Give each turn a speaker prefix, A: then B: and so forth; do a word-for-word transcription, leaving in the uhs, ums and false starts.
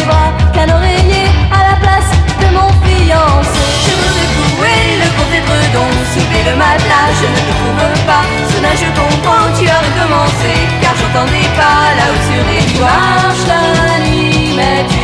A: tes bras qu'un oreiller à la place de mon fiancé. Je veux secouer le compte édredon, soulever le matelas, je ne te trouve pas. Soudain je comprends, tu as recommencé, car j'entends des pas là-haut sur les nuages. La nuit, mais tu